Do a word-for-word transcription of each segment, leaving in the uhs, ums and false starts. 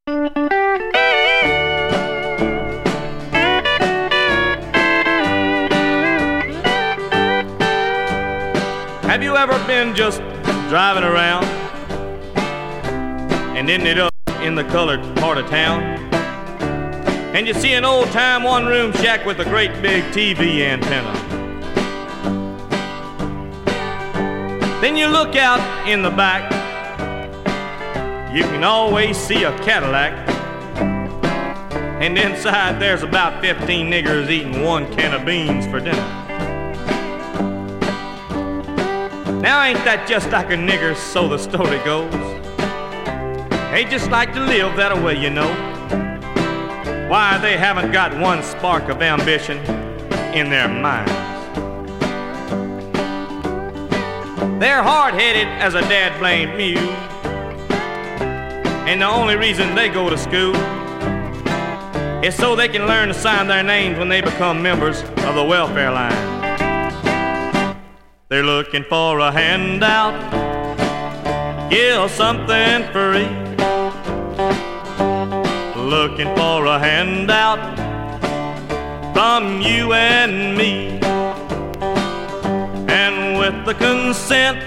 Have you ever been just driving around and ended up in the colored part of town, and you see an old-time one-room shack with a great big T V antenna? Then you look out in the back, you can always see a Cadillac, and inside there's about fifteen niggers eating one can of beans for dinner. Now ain't that just like a nigger, so the story goes? They just like to live that way, you know. Why, they haven't got one spark of ambition in their minds. They're hard-headed as a dad-blamed mule, and the only reason they go to school is so they can learn to sign their names when they become members of the welfare line. They're looking for a handout, yeah, something free. Looking for a handout from you and me. And with the consent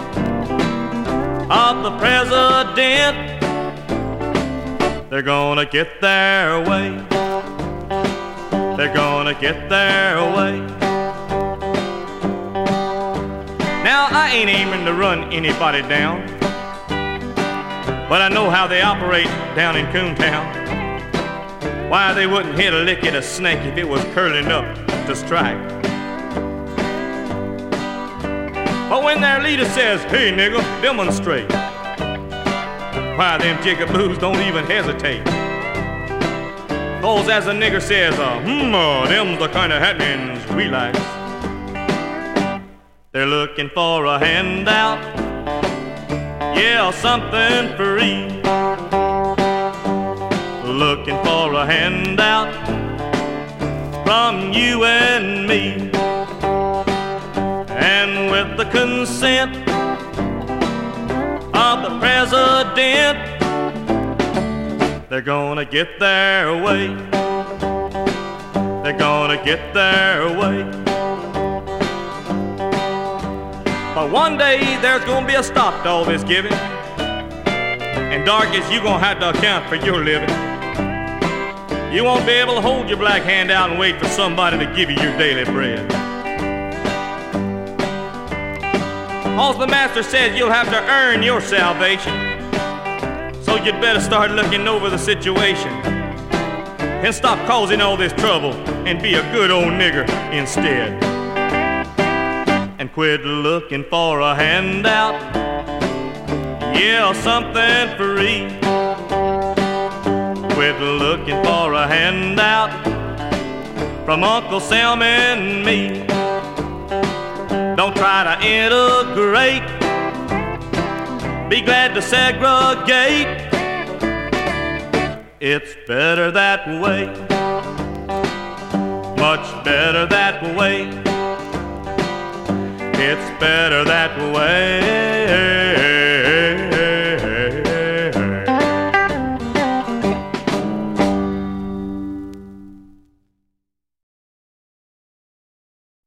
of the president, they're gonna get their way. They're gonna get their way. Now, I ain't aiming to run anybody down, but I know how they operate down in Coontown. Why, they wouldn't hit a lick at a snake if it was curling up to strike. But when their leader says, "Hey, nigga, demonstrate," why, them jigaboos don't even hesitate. 'Cause as a nigger says, uh, hmm, uh, them's the kind of happenings we like. They're looking for a handout, yeah, something free. Looking for a handout from you and me. And with the consent of the president, they're gonna get their way. They're gonna get their way. But one day there's gonna be a stop to all this giving, and darkies, you gonna have to account for your living. You won't be able to hold your black hand out and wait for somebody to give you your daily bread. 'Cause the master says you'll have to earn your salvation, so you'd better start looking over the situation and stop causing all this trouble and be a good old nigger instead. And quit looking for a handout, yeah, something free. Quit looking for a handout from Uncle Sam and me. Don't try to integrate, be glad to segregate. It's better that way, much better that way. It's better that way.